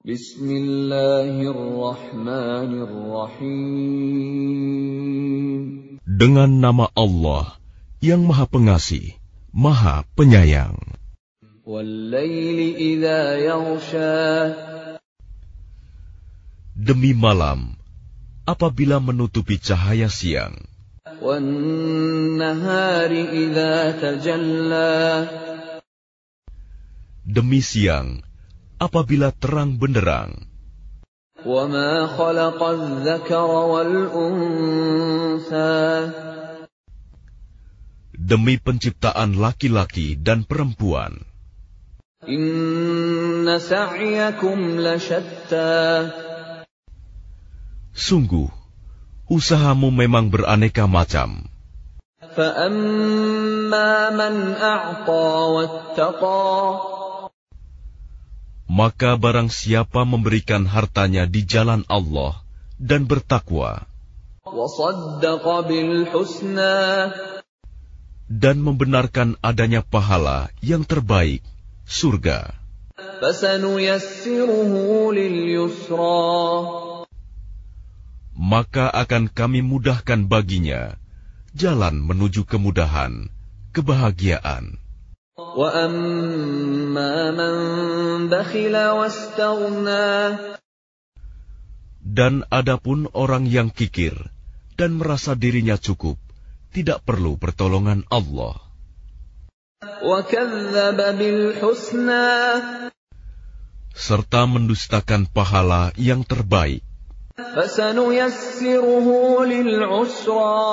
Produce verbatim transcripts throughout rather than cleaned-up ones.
Bismillahirrahmanirrahim. Dengan nama Allah yang Maha Pengasih, Maha Penyayang. Wal-laili idza yaghsha. Demi malam, apabila menutupi cahaya siang. Wan-nahari idza tajalla. Demi siang, apabila terang benderang. وَمَا خَلَقَ الذَّكَرَ وَالْأُنثَى. Demi penciptaan laki-laki dan perempuan. Inna sa'yakum lasyatta. Sungguh, usahamu memang beraneka macam. فَأَمَّا مَنْ أَعْطَى وَاتَّقَى. Maka barang siapa memberikan hartanya di jalan Allah dan bertakwa وَصَدَّقَ بِالْحُسْنَى. dan membenarkan adanya pahala yang terbaik, surga, فَسَنُيَسِّرُهُ لِلْيُسْرَى. maka akan kami mudahkan baginya jalan menuju kemudahan, kebahagiaan. وَأَمَّا مَنْ بَخِلَ وَاسْتَغْنَى. Dan adapun orang yang kikir dan merasa dirinya cukup, tidak perlu pertolongan Allah. وَكَذَّبَ بِالْحُسْنَى. Serta mendustakan pahala yang terbaik. فَسَنُيَسِّرُهُ لِلْعُسْرَى.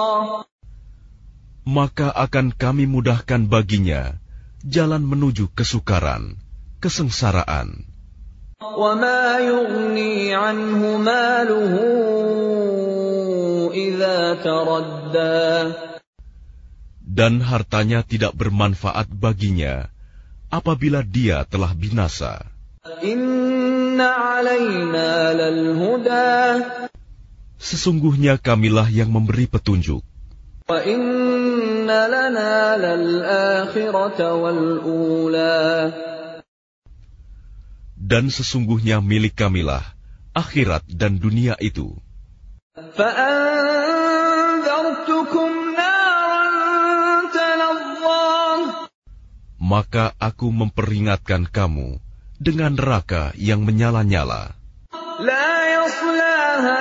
Maka akan kami mudahkan baginya jalan menuju kesukaran, kesengsaraan. وَمَا يُغْنِي عَنْهُ مَالُهُ إِذَا تَرَدَّى. Dan hartanya tidak bermanfaat baginya apabila dia telah binasa. Inna alaina lalhuda. Sesungguhnya kamilah yang memberi petunjuk. Wa inna lana lal-akhirata wal-ula. Dan sesungguhnya milik kamilah akhirat dan dunia itu. Fa'anzartukum naran talazza. Maka aku memperingatkan kamu dengan neraka yang menyala-nyala. La yaslaha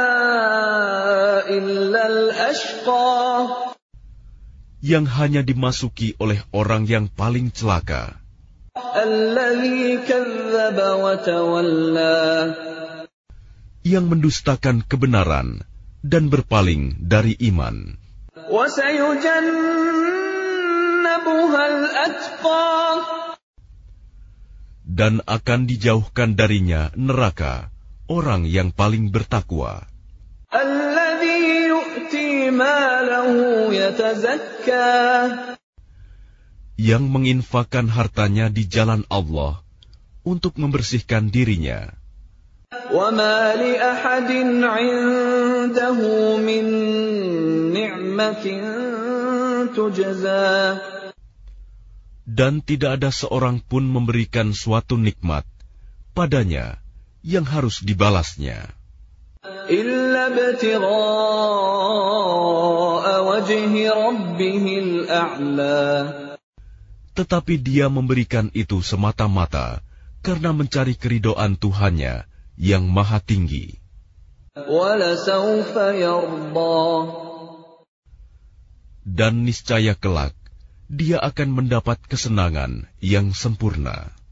illa al-ashqa. Yang hanya dimasuki oleh orang yang paling celaka. Alladzi kadzdzaba wa tawalla. Yang mendustakan kebenaran dan berpaling dari iman. Wa sayujannabuha al-atqa. Dan akan dijauhkan darinya neraka orang yang paling bertakwa. Alladzi yu'ti malahu yatazakka. Yang menginfakkan hartanya di jalan Allah untuk membersihkan dirinya. Wa ma li ahadin 'indahu min ni'matin tujza. Dan tidak ada seorang pun memberikan suatu nikmat padanya yang harus dibalasnya. Illa ibtigha'a wajhi rabbihil a'la. Tetapi dia memberikan itu semata-mata karena mencari keridhaan Tuhannya yang maha tinggi. Walasawfa yarda. Dan niscaya kelak dia akan mendapat kesenangan yang sempurna.